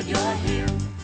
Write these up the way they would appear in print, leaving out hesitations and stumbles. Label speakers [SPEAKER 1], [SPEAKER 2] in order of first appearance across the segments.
[SPEAKER 1] you're here.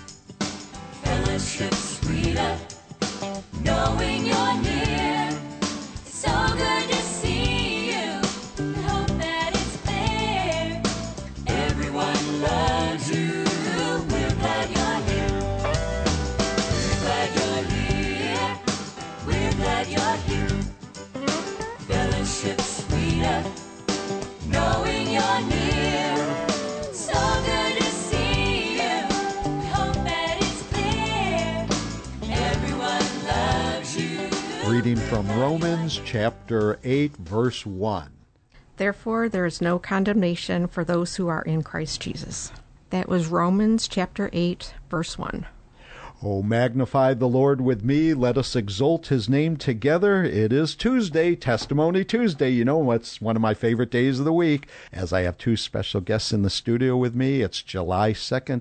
[SPEAKER 1] Fellowship sweeter, knowing you're near. It's so good to see you. I hope that it's clear. Everyone loves you. We're glad you're here. We're glad you're here. We're glad you're here. Fellowship sweeter, knowing you're near. So good to see you. We hope that it's clear. Everyone loves you.
[SPEAKER 2] Reading from Romans chapter 8, verse 1.
[SPEAKER 3] Therefore, there is no condemnation for those who are in Christ Jesus. That was Romans chapter 8, verse 1.
[SPEAKER 2] Oh, magnify the Lord with me. Let us exalt his name together. It is Tuesday, Testimony Tuesday. You know what's one of my favorite days of the week, as I have two special guests in the studio with me. It's July 2nd,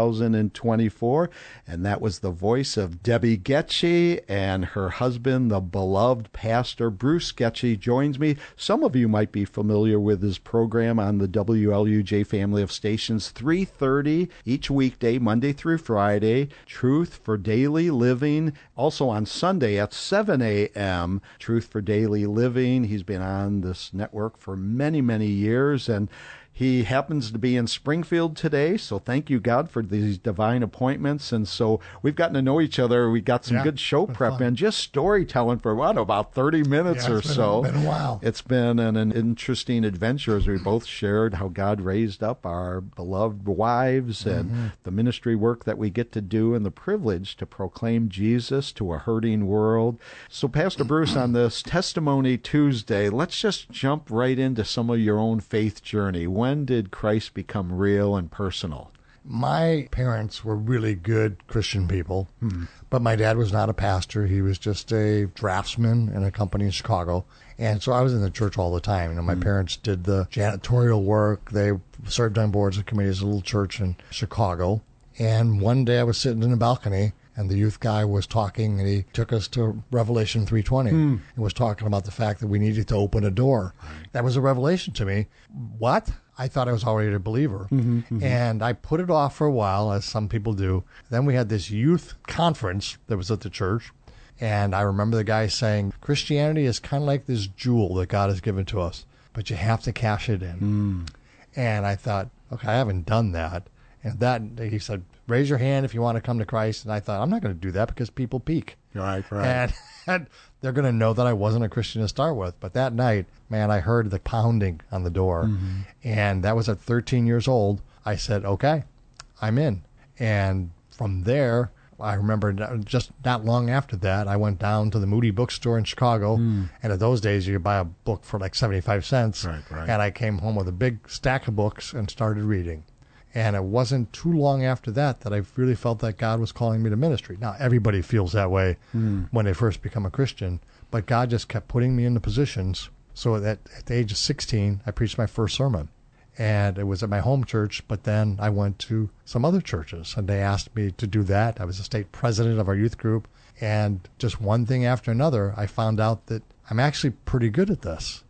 [SPEAKER 2] 2024, and that was the voice of Debbie Getchie, and her husband, the beloved pastor Bruce Getchie, joins me. Some of you might be familiar with his program on the WLUJ family of stations, 3:30 each weekday, Monday through Friday, Truth for Daily Living. Also on Sunday at 7 a.m., Truth for Daily Living. He's been on this network for many, many years, and he happens to be in Springfield today, so thank you, God, for these divine appointments. And so we've gotten to know each other. We got some good show prep and just storytelling for, about 30 minutes or so.
[SPEAKER 4] It's been a while.
[SPEAKER 2] It's been an interesting adventure as we both shared how God raised up our beloved wives and the ministry work that we get to do and the privilege to proclaim Jesus to a hurting world. So, Pastor Bruce, on this Testimony Tuesday, let's just jump right into some of your own faith journey. When did Christ become real and personal?
[SPEAKER 4] My parents were really good Christian people, but my dad was not a pastor. He was just a draftsman in a company in Chicago. And so I was in the church all the time. You know, my parents did the janitorial work. They served on boards and committees at a little church in Chicago. And one day I was sitting in a balcony, and the youth guy was talking, and he took us to Revelation 3:20 and was talking about the fact that we needed to open a door. That was a revelation to me. What? I thought I was already a believer. And I put it off for a while, as some people do. Then we had this youth conference that was at the church, and I remember the guy saying, Christianity is kind of like this jewel that God has given to us, but you have to cash it in. And I thought, okay, I haven't done that. And that, he said, raise your hand if you want to come to Christ. And I thought, I'm not going to do that because people peek.
[SPEAKER 2] Right.
[SPEAKER 4] And they're going to know that I wasn't a Christian to start with. But that night, man, I heard the pounding on the door. And that was at 13 years old. I said, okay, I'm in. And from there, I remember just not long after that, I went down to the Moody bookstore in Chicago. And in those days, you could buy a book for like 75 cents.
[SPEAKER 2] Right.
[SPEAKER 4] And I came home with a big stack of books and started reading. And it wasn't too long after that that I really felt that God was calling me to ministry. Now, everybody feels that way when they first become a Christian, but God just kept putting me in the positions. So that at the age of 16, I preached my first sermon. And it was at my home church, but then I went to some other churches, and they asked me to do that. I was the state president of our youth group. And just one thing after another, I found out that I'm actually pretty good at this.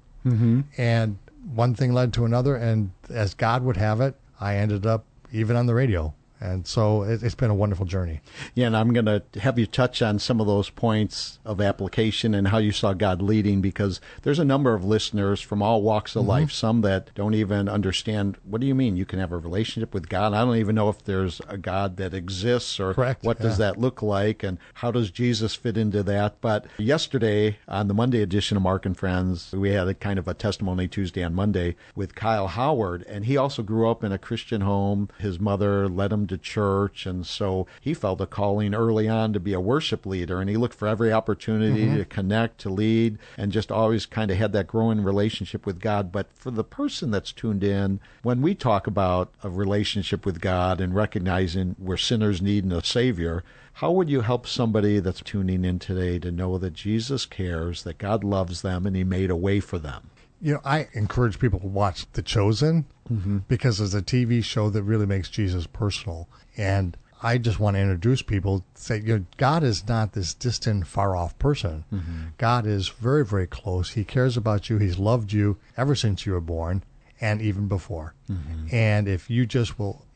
[SPEAKER 4] And one thing led to another, and as God would have it, I ended up even on the radio. And so it's been a wonderful journey.
[SPEAKER 2] Yeah, and I'm going to have you touch on some of those points of application and how you saw God leading, because there's a number of listeners from all walks of life, some that don't even understand, what do you mean you can have a relationship with God? I don't even know if there's a God that exists, or what does that look like, and how does Jesus fit into that? But yesterday on the Monday edition of Mark and Friends, we had a kind of a Testimony Tuesday on Monday with Kyle Howard, and he also grew up in a Christian home. His mother led him to church, and so he felt a calling early on to be a worship leader, and he looked for every opportunity to connect, to lead, and just always kind of had that growing relationship with God. But for the person that's tuned in, when we talk about a relationship with God and recognizing we're sinners needing a Savior, how would you help somebody that's tuning in today to know that Jesus cares, that God loves them, and he made a way for them?
[SPEAKER 4] You know, I encourage people to watch The Chosen because it's a TV show that really makes Jesus personal. And I just want to introduce people, say, you know, God is not this distant, far-off person. God is very, very close. He cares about you. He's loved you ever since you were born and even before. And if you just will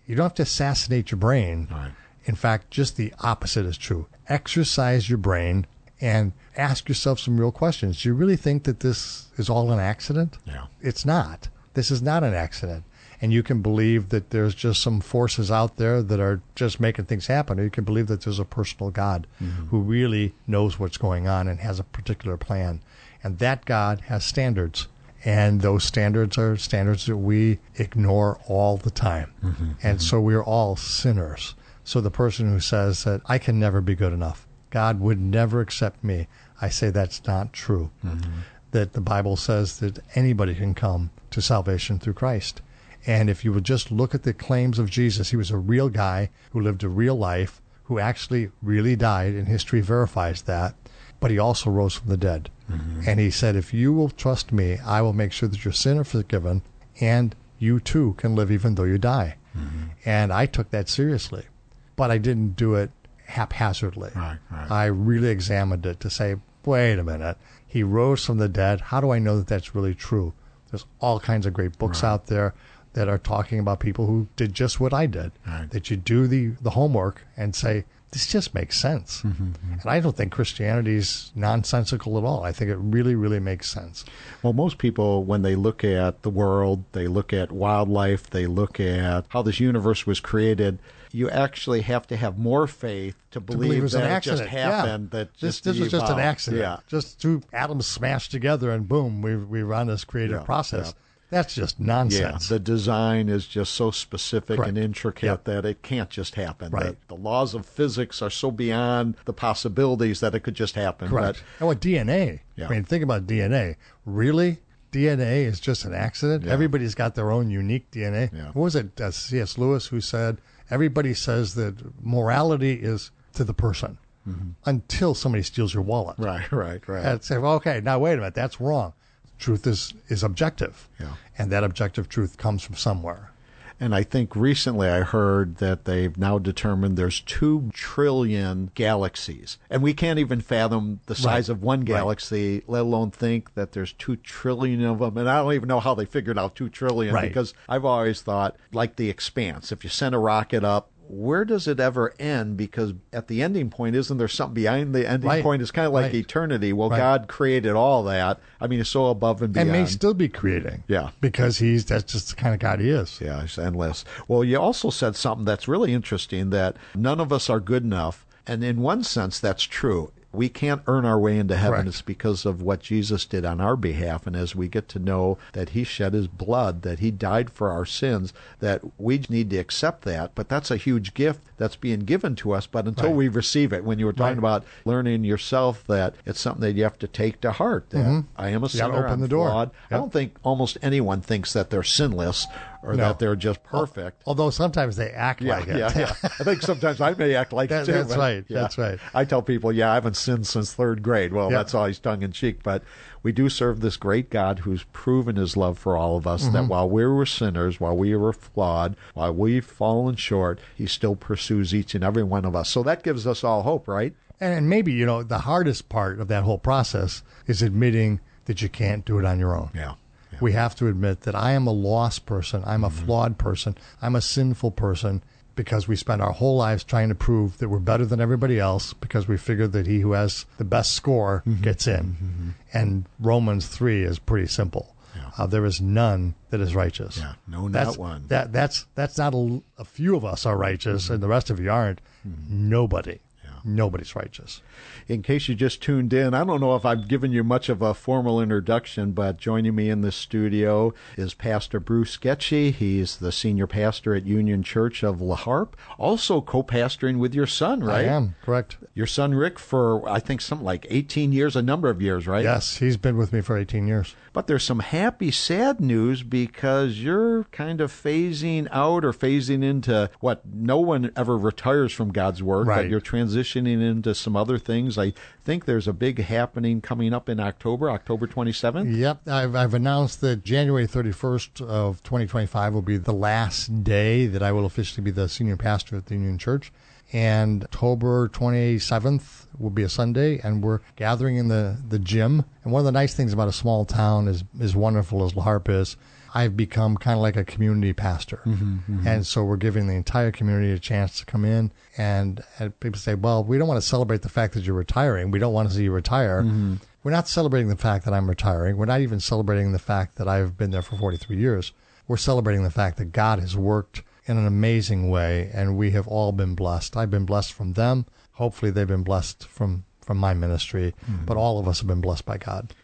[SPEAKER 4] you don't have to assassinate your brain.
[SPEAKER 2] Right.
[SPEAKER 4] In fact, just the opposite is true. Exercise your brain and ask yourself some real questions. Do you really think that this is all an accident?
[SPEAKER 2] Yeah.
[SPEAKER 4] It's not. This is not an accident. And you can believe that there's just some forces out there that are just making things happen. Or you can believe that there's a personal God who really knows what's going on and has a particular plan. And that God has standards. And those standards are standards that we ignore all the time. And so we're all sinners. So the person who says that I can never be good enough, God would never accept me, I say that's not true. That the Bible says that anybody can come to salvation through Christ. And if you would just look at the claims of Jesus, he was a real guy who lived a real life, who actually really died, and history verifies that. But he also rose from the dead. And he said, if you will trust me, I will make sure that your sin are forgiven, and you too can live even though you die. And I took that seriously. But I didn't do it haphazardly.
[SPEAKER 2] Right.
[SPEAKER 4] I really examined it to say, wait a minute, he rose from the dead. How do I know that that's really true? There's all kinds of great books out there that are talking about people who did just what I did. That you do the homework and say, this just makes sense. And I don't think Christianity's nonsensical at all. I think it really, really makes sense.
[SPEAKER 2] Well, most people, when they look at the world, they look at wildlife, they look at how this universe was created, you actually have to have more faith to believe
[SPEAKER 4] it was
[SPEAKER 2] that
[SPEAKER 4] an
[SPEAKER 2] it
[SPEAKER 4] accident.
[SPEAKER 2] just happened. That
[SPEAKER 4] This was just an
[SPEAKER 2] evolved.
[SPEAKER 4] accident.
[SPEAKER 2] Yeah.
[SPEAKER 4] Just two atoms smashed together and boom, we run this creative process. That's just nonsense.
[SPEAKER 2] Yeah, the design is just so specific
[SPEAKER 4] Correct.
[SPEAKER 2] and intricate
[SPEAKER 4] Yep.
[SPEAKER 2] that it can't just happen.
[SPEAKER 4] Right.
[SPEAKER 2] The laws of physics are so beyond the possibilities that it could just happen.
[SPEAKER 4] Correct. And what DNA?
[SPEAKER 2] Yeah.
[SPEAKER 4] I mean, think about DNA. Really? DNA is just an accident?
[SPEAKER 2] Yeah.
[SPEAKER 4] Everybody's got their own unique DNA.
[SPEAKER 2] Yeah.
[SPEAKER 4] What was it? C.S. Lewis who said, everybody says that morality is to the person until somebody steals your wallet.
[SPEAKER 2] Right.
[SPEAKER 4] And say, well, okay, now wait a minute, that's wrong. Truth is objective.
[SPEAKER 2] Yeah.
[SPEAKER 4] And that objective truth comes from somewhere.
[SPEAKER 2] And I think recently I heard that they've now determined there's 2 trillion galaxies. And we can't even fathom the size of one galaxy, let alone think that there's 2 trillion of them. And I don't even know how they figured out 2 trillion because I've always thought, like The Expanse, if you send a rocket up, where does it ever end? Because at the ending point, isn't there something behind the ending point? It's kind of like eternity. Well, God created all that. I mean, it's so above and beyond.
[SPEAKER 4] And may still be creating.
[SPEAKER 2] Yeah.
[SPEAKER 4] Because that's just the kind of God he is.
[SPEAKER 2] Yeah, it's endless. Well, you also said something that's really interesting, that none of us are good enough. And in one sense, that's true. We can't earn our way into heaven.
[SPEAKER 4] Correct.
[SPEAKER 2] It's because of what Jesus did on our behalf. And as we get to know that he shed his blood, that he died for our sins, that we need to accept that. But that's a huge gift that's being given to us. But until we receive it, when you were talking about learning yourself, that it's something that you have to take to heart, that I am a sinner,
[SPEAKER 4] gotta open
[SPEAKER 2] I'm
[SPEAKER 4] the door.
[SPEAKER 2] flawed. I don't think almost anyone thinks that they're sinless or that they're just perfect.
[SPEAKER 4] Although sometimes they act like it.
[SPEAKER 2] Yeah. I think sometimes I may act like it too.
[SPEAKER 4] That's
[SPEAKER 2] but,
[SPEAKER 4] right.
[SPEAKER 2] yeah.
[SPEAKER 4] That's right.
[SPEAKER 2] I tell people, I haven't sinned since 3rd grade. Well, that's always tongue-in-cheek. But we do serve this great God who's proven his love for all of us, that while we were sinners, while we were flawed, while we've fallen short, he still pursues each and every one of us. So that gives us all hope, right?
[SPEAKER 4] And maybe, the hardest part of that whole process is admitting that you can't do it on your own.
[SPEAKER 2] Yeah.
[SPEAKER 4] We have to admit that I am a lost person. I'm a flawed person. I'm a sinful person, because we spend our whole lives trying to prove that we're better than everybody else, because we figure that he who has the best score gets in. And Romans 3 is pretty simple. There is none that is righteous.
[SPEAKER 2] Yeah, no, not one.
[SPEAKER 4] That's not a few of us are righteous, and the rest of you aren't. Nobody. Nobody's righteous.
[SPEAKER 2] In case you just tuned in, I don't know if I've given you much of a formal introduction, but joining me in the studio is Pastor Bruce Getchie. He's the senior pastor at Union Church of La Harpe, also co-pastoring with your son, right?
[SPEAKER 4] I am, correct.
[SPEAKER 2] Your son, Rick, for, I think, something like 18 years, a number of years, right?
[SPEAKER 4] Yes, he's been with me for 18 years.
[SPEAKER 2] But there's some happy, sad news, because you're kind of phasing out or phasing into what no one ever retires from God's work,
[SPEAKER 4] Right.
[SPEAKER 2] but you're transitioning into some other things. I think there's a big happening coming up in October 27th.
[SPEAKER 4] Yep, I've announced that January 31st of 2025 will be the last day that I will officially be the senior pastor at the Union Church. And October 27th will be a Sunday, and we're gathering in the gym. And one of the nice things about a small town, as wonderful as La Harpe is, I've become kind of like a community pastor. And so we're giving the entire community a chance to come in. And people say, well, we don't want to celebrate the fact that you're retiring. We don't want to see you retire. We're not celebrating the fact that I'm retiring. We're not even celebrating the fact that I've been there for 43 years. We're celebrating the fact that God has worked in an amazing way, and we have all been blessed. I've been blessed from them. Hopefully they've been blessed from my ministry, but all of us have been blessed by God.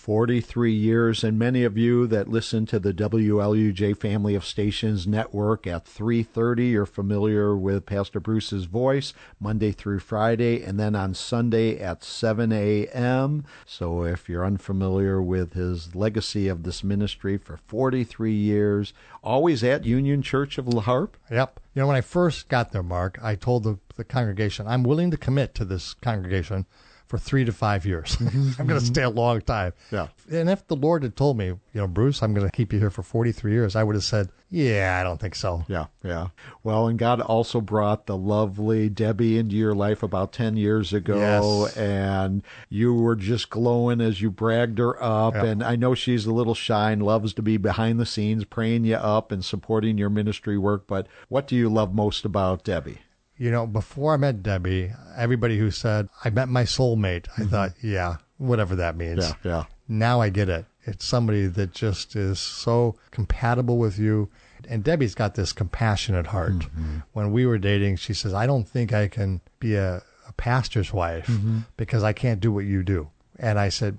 [SPEAKER 2] 43 years, and many of you that listen to the WLUJ Family of Stations Network at 3:30, you're familiar with Pastor Bruce's voice Monday through Friday, and then on Sunday at 7 a.m. So if you're unfamiliar with his legacy of this ministry for 43 years, always at Union Church of La Harpe?
[SPEAKER 4] Yep. You know, when I first got there, Mark, I told the congregation, I'm willing to commit to this congregation for 3 to 5 years. I'm going to stay a long time.
[SPEAKER 2] Yeah.
[SPEAKER 4] And if the Lord had told me, you know, Bruce, I'm going to keep you here for 43 years, I would have said, yeah, I don't think so.
[SPEAKER 2] Yeah. Well, and God also brought the lovely Debbie into your life about 10 years ago,
[SPEAKER 4] Yes.
[SPEAKER 2] and you were just glowing as you bragged her up.
[SPEAKER 4] Yep.
[SPEAKER 2] And I know she's a little shy and loves to be behind the scenes, praying you up and supporting your ministry work. But what do you love most about Debbie?
[SPEAKER 4] You know, before I met Debbie, everybody who said, I met my soulmate, I thought, yeah, whatever that means.
[SPEAKER 2] Yeah.
[SPEAKER 4] Now I get it. It's somebody that just is so compatible with you. And Debbie's got this compassionate heart. When we were dating, she says, I don't think I can be a pastor's wife because I can't do what you do. And I said,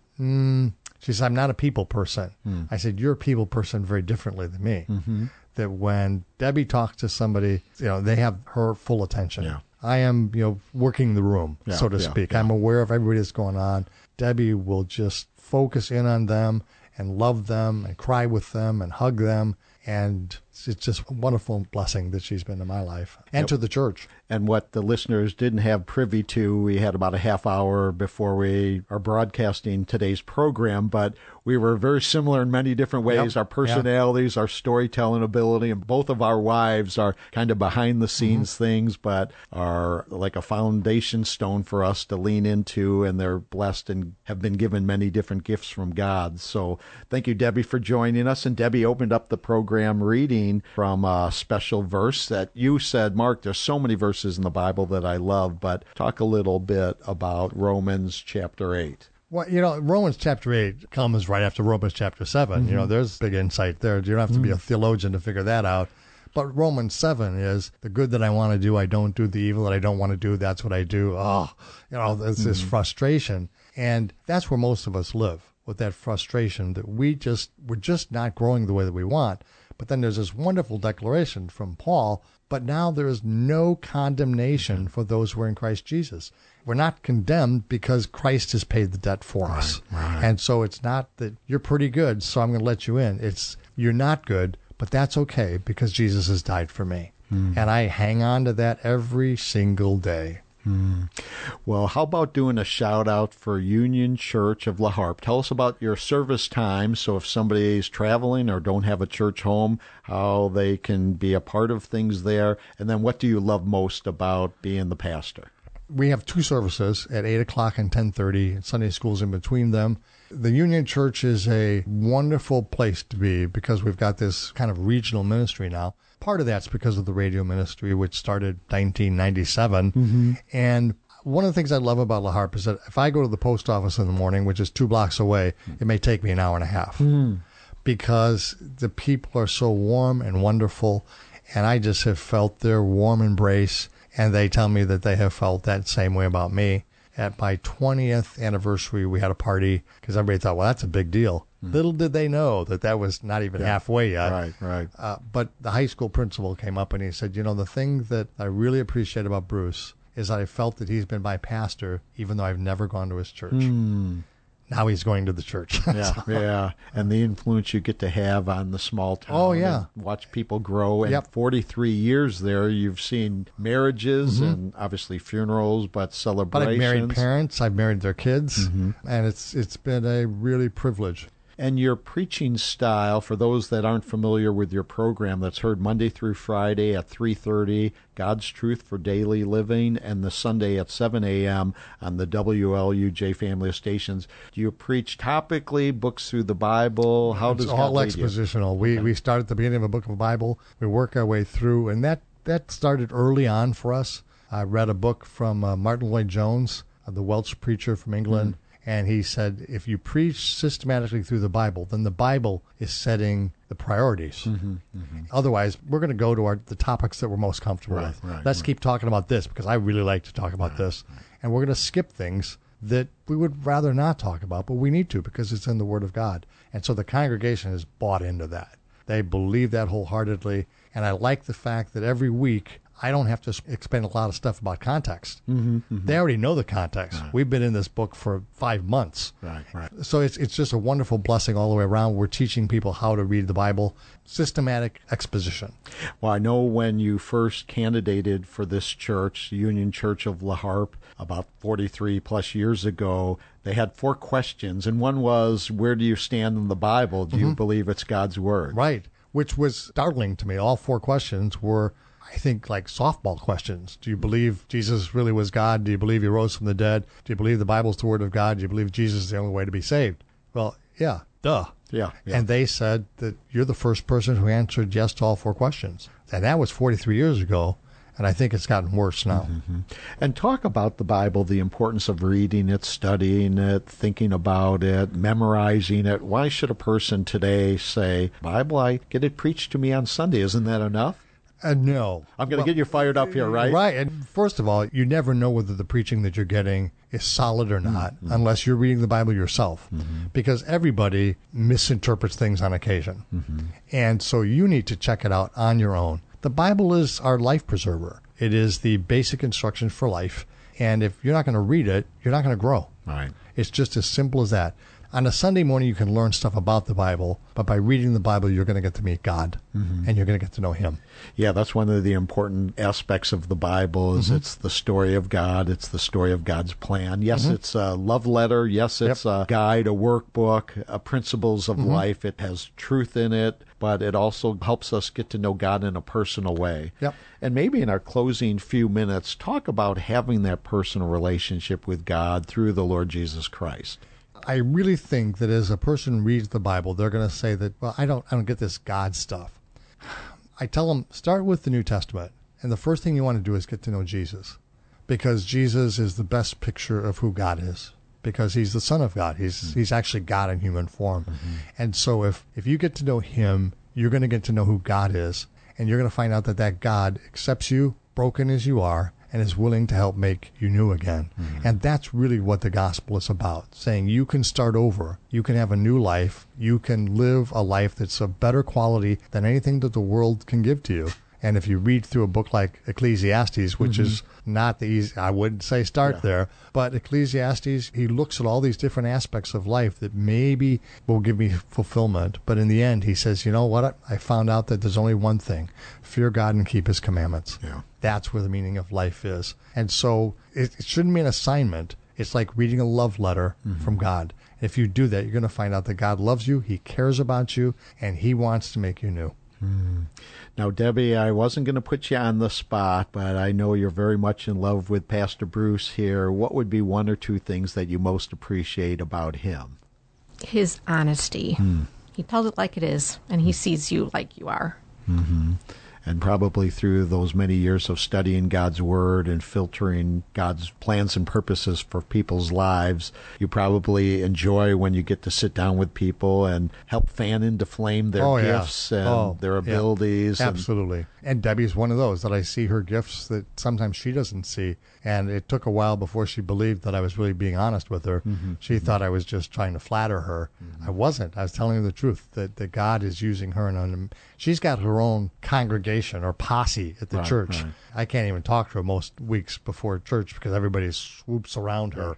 [SPEAKER 4] She said, I'm not a people person. I said, you're a people person very differently than me. That when Debbie talks to somebody, you know, they have her full attention.
[SPEAKER 2] Yeah.
[SPEAKER 4] I am, you know, working the room, so to speak. I'm aware of everybody that's going on. Debbie will just focus in on them and love them and cry with them and hug them. And it's just a wonderful blessing that she's been in my life and to the church.
[SPEAKER 2] And what the listeners didn't have privy to, we had about a half hour before we are broadcasting today's program, but we were very similar in many different ways.
[SPEAKER 4] Yep.
[SPEAKER 2] Our personalities, our storytelling ability, and both of our wives are kind of behind the scenes things, but are like a foundation stone for us to lean into, and they're blessed and have been given many different gifts from God. So thank you, Debbie, for joining us. And Debbie opened up the program reading from a special verse that you said, Mark, there's so many verses in the Bible that I love, but talk a little bit about Romans chapter 8.
[SPEAKER 4] Well, you know, Romans chapter 8 comes right after Romans chapter 7. You know, there's big insight there. You don't have to be a theologian to figure that out. But Romans 7 is the good that I want to do, I don't do. The evil that I don't want to do, that's what I do. Oh, you know, there's this frustration. And that's where most of us live, with that frustration that we're just not growing the way that we want. But then there's this wonderful declaration from Paul, but now there is no condemnation for those who are in Christ Jesus. We're not condemned because Christ has paid the debt for us.
[SPEAKER 2] Right.
[SPEAKER 4] And so it's not that you're pretty good, so I'm going to let you in. It's you're not good, but that's okay because Jesus has died for me. And I hang on to that every single day.
[SPEAKER 2] Well, how about doing a shout out for Union Church of La Harpe? Tell us about your service time, so if somebody's traveling or don't have a church home, how they can be a part of things there. And then what do you love most about being the pastor?
[SPEAKER 4] We have two services at 8 o'clock and 10:30, and Sunday school's in between them. The Union Church is a wonderful place to be because we've got this kind of regional ministry now. Part of that's because of the radio ministry, which started 1997. And one of the things I love about La Harpe is that if I go to the post office in the morning, which is 2 blocks away, it may take me an hour and a half because the people are so warm and wonderful. And I just have felt their warm embrace. And they tell me that they have felt that same way about me. At my 20th anniversary, we had a party because everybody thought, well, that's a big deal. Little did they know that that was not even halfway yet.
[SPEAKER 2] Right.
[SPEAKER 4] But the high school principal came up and he said, you know, the thing that I really appreciate about Bruce is that I felt that he's been my pastor, even though I've never gone to his church. Now he's going to the church.
[SPEAKER 2] Yeah. And the influence you get to have on the small town.
[SPEAKER 4] Oh, yeah.
[SPEAKER 2] And watch people grow. And
[SPEAKER 4] Yep.
[SPEAKER 2] 43 years there, you've seen marriages and obviously funerals, but
[SPEAKER 4] But
[SPEAKER 2] celebrations.
[SPEAKER 4] I've married parents. I've married their kids. And it's been a really privilege.
[SPEAKER 2] And your preaching style, for those that aren't familiar with your program, that's heard Monday through Friday at 3:30, God's Truth for Daily Living, and the Sunday at 7 a.m. on the WLUJ family of stations. Do you preach topically, books through the Bible? How does
[SPEAKER 4] It's
[SPEAKER 2] God
[SPEAKER 4] all
[SPEAKER 2] lead you?
[SPEAKER 4] expositional. We start at the beginning of a book of the Bible. We work our way through, and that started early on for us. I read a book from Martin Lloyd-Jones, the Welsh preacher from England, and he said, if you preach systematically through the Bible, then the Bible is setting the priorities. Otherwise, we're going to go to the topics that we're most comfortable with. Let's keep talking about this because I really like to talk about this. And we're going to skip things that we would rather not talk about, but we need to because it's in the Word of God. And so the congregation has bought into that. They believe that wholeheartedly. And I like the fact that every week I don't have to explain a lot of stuff about context. They already know the context. We've been in this book for 5 months. So it's just a wonderful blessing all the way around. We're teaching people how to read the Bible, systematic exposition.
[SPEAKER 2] Well, I know when you first candidated for this church, Union Church of La Harpe, about 43 plus years ago, they had 4 questions, and one was, where do you stand in the Bible? Do you believe it's God's Word?
[SPEAKER 4] Right, which was startling to me. All 4 questions were, I think, like softball questions. Do you believe Jesus really was God? Do you believe he rose from the dead? Do you believe the Bible's the Word of God? Do you believe Jesus is the only way to be saved? Well, yeah, duh.
[SPEAKER 2] Yeah.
[SPEAKER 4] And they said that you're the first person who answered yes to all 4 questions. And that was 43 years ago, and I think it's gotten worse now.
[SPEAKER 2] And talk about the Bible, the importance of reading it, studying it, thinking about it, memorizing it. Why should a person today say, Bible, I get it preached to me on Sunday? Isn't that enough?
[SPEAKER 4] No.
[SPEAKER 2] I'm going to get you fired up here, right?
[SPEAKER 4] Right. And first of all, you never know whether the preaching that you're getting is solid or not unless you're reading the Bible yourself. Because everybody misinterprets things on occasion. And so you need to check it out on your own. The Bible is our life preserver. It is the basic instructions for life. And if you're not going to read it, you're not going to grow.
[SPEAKER 2] Right.
[SPEAKER 4] It's just as simple as that. On a Sunday morning, you can learn stuff about the Bible, but by reading the Bible, you're going to get to meet God, and you're going to get to know Him.
[SPEAKER 2] Yeah, that's one of the important aspects of the Bible is it's the story of God. It's the story of God's plan. Yes, it's a love letter. Yes, it's a guide, a workbook, principles of life. It has truth in it, but it also helps us get to know God in a personal way.
[SPEAKER 4] Yep.
[SPEAKER 2] And maybe in our closing few minutes, talk about having that personal relationship with God through the Lord Jesus Christ.
[SPEAKER 4] I really think that as a person reads the Bible, they're going to say that, well, I don't get this God stuff. I tell them, start with the New Testament. And the first thing you want to do is get to know Jesus. Because Jesus is the best picture of who God is. Because he's the Son of God. He's actually God in human form. And so if you get to know him, you're going to get to know who God is. And you're going to find out that God accepts you, broken as you are, and is willing to help make you new again. And that's really what the gospel is about, saying you can start over, you can have a new life, you can live a life that's of better quality than anything that the world can give to you. And if you read through a book like Ecclesiastes, which is not the easy, I wouldn't say start there, but Ecclesiastes, he looks at all these different aspects of life that maybe will give me fulfillment. But in the end, he says, you know what? I found out that there's only one thing: fear God and keep his commandments.
[SPEAKER 2] Yeah.
[SPEAKER 4] That's where the meaning of life is. And so it shouldn't be an assignment. It's like reading a love letter from God. If you do that, you're going to find out that God loves you, he cares about you, and he wants to make you new.
[SPEAKER 2] Now, Debbie, I wasn't going to put you on the spot, but I know you're very much in love with Pastor Bruce here. What would be 1 or 2 things that you most appreciate about him?
[SPEAKER 3] His honesty. He tells it like it is, and he sees you like you are.
[SPEAKER 2] And probably through those many years of studying God's Word and filtering God's plans and purposes for people's lives, you probably enjoy when you get to sit down with people and help fan into flame their gifts and their abilities.
[SPEAKER 4] Absolutely. And Debbie's one of those that I see her gifts that sometimes she doesn't see. And it took a while before she believed that I was really being honest with her. She thought I was just trying to flatter her. I wasn't. I was telling her the truth, that God is using her. And she's got her own congregation or posse at the church. I can't even talk to her most weeks before church because everybody swoops around her.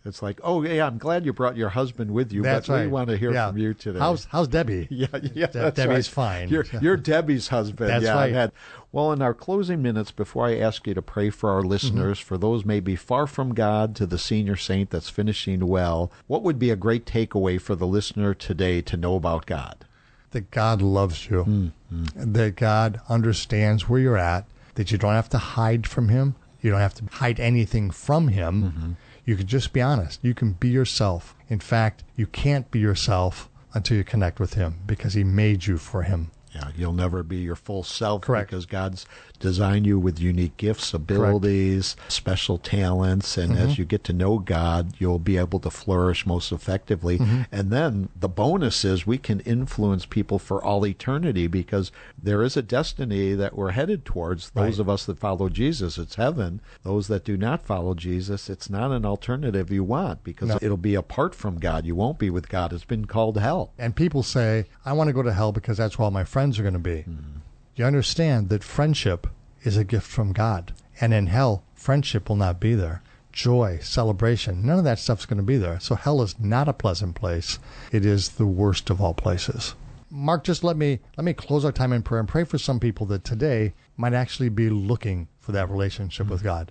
[SPEAKER 2] It's like, oh, yeah, I'm glad you brought your husband with you,
[SPEAKER 4] That's
[SPEAKER 2] but
[SPEAKER 4] right.
[SPEAKER 2] we want to hear
[SPEAKER 4] Yeah.
[SPEAKER 2] from you today.
[SPEAKER 4] How's Debbie?
[SPEAKER 2] Yeah, that's
[SPEAKER 4] Debbie's
[SPEAKER 2] right.
[SPEAKER 4] fine.
[SPEAKER 2] You're Debbie's husband.
[SPEAKER 4] That's
[SPEAKER 2] yeah,
[SPEAKER 4] right.
[SPEAKER 2] Well, in our closing minutes, before I ask you to pray for our listeners, for those maybe far from God to the senior saint that's finishing well, what would be a great takeaway for the listener today to know about God?
[SPEAKER 4] That God loves you, that God understands where you're at, that you don't have to hide from him. You don't have to hide anything from him. You can just be honest. You can be yourself. In fact, you can't be yourself until you connect with him because he made you for him.
[SPEAKER 2] Yeah, you'll never be your full self.
[SPEAKER 4] Correct.
[SPEAKER 2] Because God's designed you with unique gifts, abilities, special talents, and as you get to know God, you'll be able to flourish most effectively. And then the bonus is we can influence people for all eternity because there is a destiny that we're headed towards. Those of us that follow Jesus, it's heaven. Those that do not follow Jesus, it's not an alternative you want because it'll be apart from God. You won't be with God. It's been called hell.
[SPEAKER 4] And people say, I want to go to hell because that's where all my friends are going to be. You understand that friendship is a gift from God. And in hell, friendship will not be there. Joy, celebration, none of that stuff's going to be there. So hell is not a pleasant place. It is the worst of all places. Mark, just let me close our time in prayer and pray for some people that today might actually be looking for that relationship with God.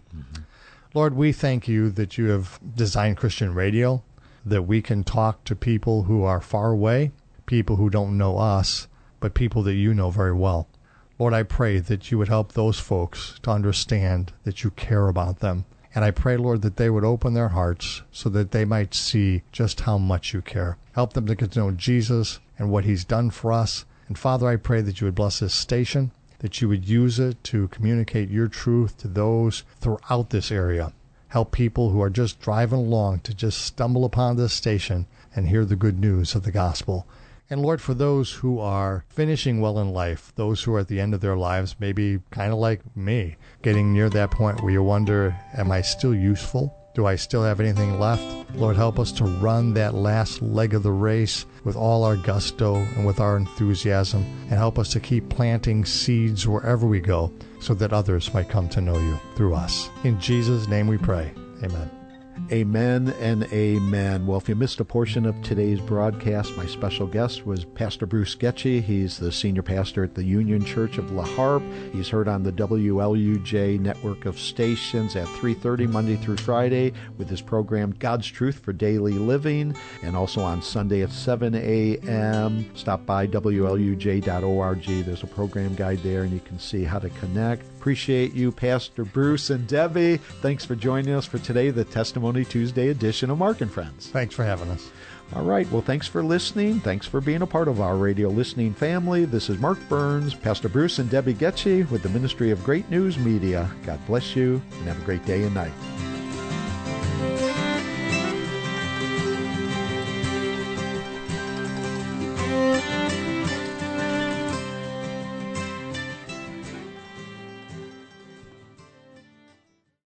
[SPEAKER 4] Lord, we thank you that you have designed Christian radio, that we can talk to people who are far away, people who don't know us, but people that you know very well. Lord, I pray that you would help those folks to understand that you care about them. And I pray, Lord, that they would open their hearts so that they might see just how much you care. Help them to get to know Jesus and what he's done for us. And Father, I pray that you would bless this station, that you would use it to communicate your truth to those throughout this area. Help people who are just driving along to just stumble upon this station and hear the good news of the gospel. And Lord, for those who are finishing well in life, those who are at the end of their lives, maybe kind of like me, getting near that point where you wonder, am I still useful? Do I still have anything left? Lord, help us to run that last leg of the race with all our gusto and with our enthusiasm, and help us to keep planting seeds wherever we go so that others might come to know you through us. In Jesus' name we pray. Amen.
[SPEAKER 2] Amen and amen. Well, if you missed a portion of today's broadcast, my special guest was Pastor Bruce Getchy. He's the senior pastor at the Union Church of La Harpe. He's heard on the WLUJ network of stations at 3:30 Monday through Friday with his program God's Truth for Daily Living, and also on Sunday at 7 a.m. Stop by WLUJ.org. There's a program guide there, and you can see how to connect. Appreciate you, Pastor Bruce and Debbie. Thanks for joining us for today, the Testimony Tuesday edition of Mark and Friends.
[SPEAKER 4] Thanks for having us.
[SPEAKER 2] All right. Well, thanks for listening. Thanks for being a part of our radio listening family. This is Mark Burns, Pastor Bruce and Debbie Getchy with the Ministry of Great News Media. God bless you and have a great day and night.